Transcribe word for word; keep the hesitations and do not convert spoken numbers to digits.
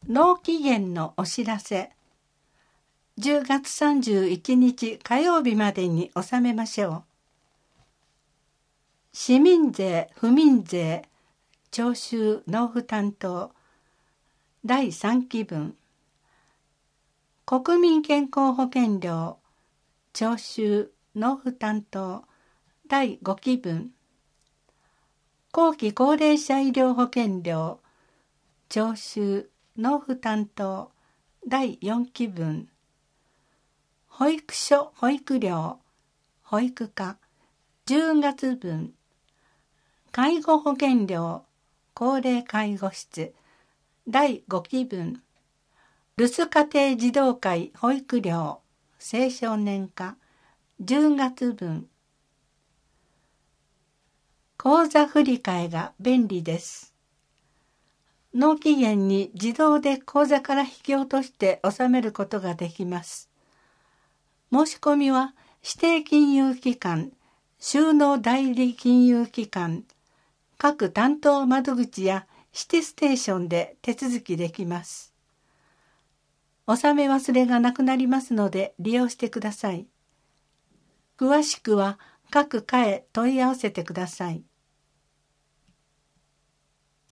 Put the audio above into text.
納期限のお知らせ。じゅうがつさんじゅういちにち火曜日までに納めましょう。市民税・府民税徴収納付担当だいさんきぶん、国民健康保険料徴収納付担当だいごきぶん、後期高齢者医療保険料徴収納付担当だいよんきぶん、保育所保育料保育課じゅうがつぶん、介護保険料高齢介護室だいごきぶん、留守家庭児童会保育料青少年課じゅうがつぶん。口座振替が便利です。納期限に自動で口座から引き落として納めることができます。申し込みは指定金融機関、収納代理金融機関、各担当窓口やシティステーションで手続きできます。納め忘れがなくなりますので利用してください。詳しくは各課へ問い合わせてください。